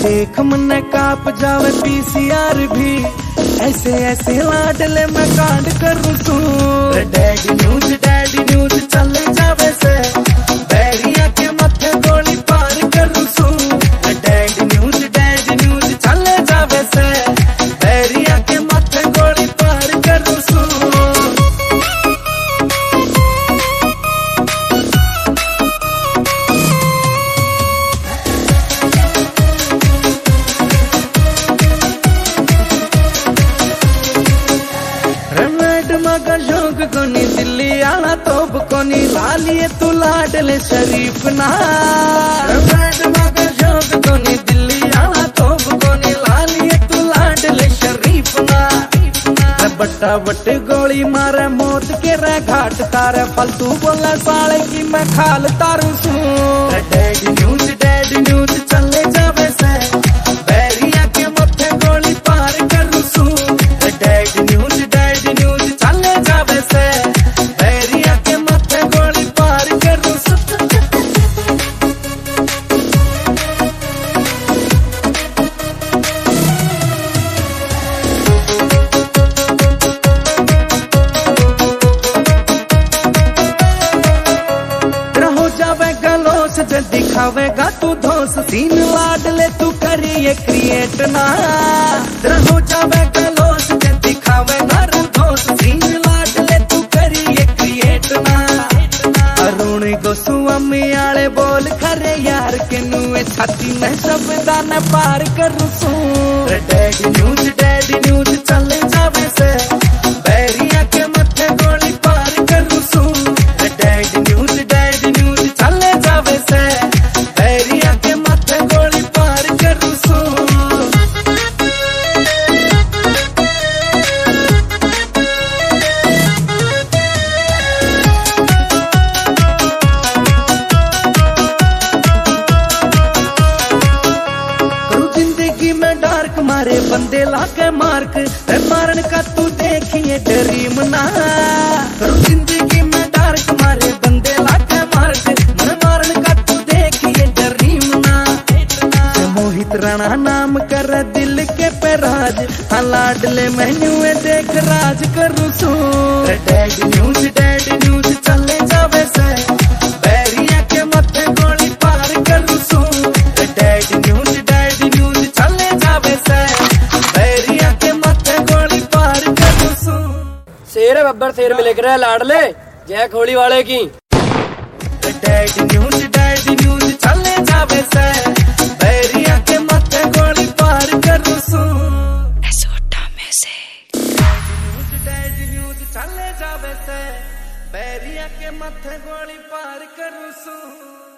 देख मन काप जावे पीसीआर भी, ऐसे ऐसे लाडले मैं कांड करूँ सू। डैडी न्यूज चले जावे से, बैरिया के मथे गोली पार करूँ सू। डैडी न्यूज चले जावे से, बैरिया के मथे गोली पार करूँ सू। मगर शौक कोनी दिल्ली आला तोप कोनी, लालिए तू लाडले शरीफ ना। मगर शौक कोनी दिल्ली आला तोप कोनी, लालिए तू लाडले शरीफ ना। बट्टा बट्टे गोली मारे मौत के रे घाट तारे, फलतू बोला साले की मैं खाल तारू सू। डैडी न्यूज चले जावे से, बैरिया के मथे गोली पार करूँ सू। डैडी न्यूज चले जावे से, बैरिया के मथे गोली पार करूँ सू। हो जावे गलोस जे दिखावेगा तू धोस, सीन लाडले तू करिए क्रिएट ना। हो जावे गलोस जे दिखावेगा तू धोस, सीन लाडले तू करिए क्रिएट ना। अरुण गोस्वामी आले बोल खरे यार के नुए, छाती में शब्दा न पार करूँ सू। डैडी न्यूज चले जावे से, बैरिया के मथे गोली पार करूँ सू। डैडी न्यूज चले जावे से, बैरिया के मथे गोली पार करूँ सू। जिंदगी में डार्क मारे बंदे लाके मार्क, मारन का तू देखिए ड्रीम ना। जिंदगी में डार्क मारे बंदे लाके मार्क, मारन का तू देखिए ड्रीम ना। मोहित राणा नाम कर दिल के पे राज, हाँ लाडले मैन्यू देख राज करूँ सू। डैडी न्यूज चले जावे से, बैरिया के मथे गोली पार करूँ सू। डैडी न्यूज चले जावे से, बैरिया के मथे गोली पार करूँ सू। शेर है बब्बर शेर में लिख रहा है लाडले जय खोली वाले की। डैडी न्यूज चले जावे से, बैरिया के मथे गोली पार करूँ सू। डैडी न्यूज चले जावे से, बैरिया के मथे गोली पार करूँ सू।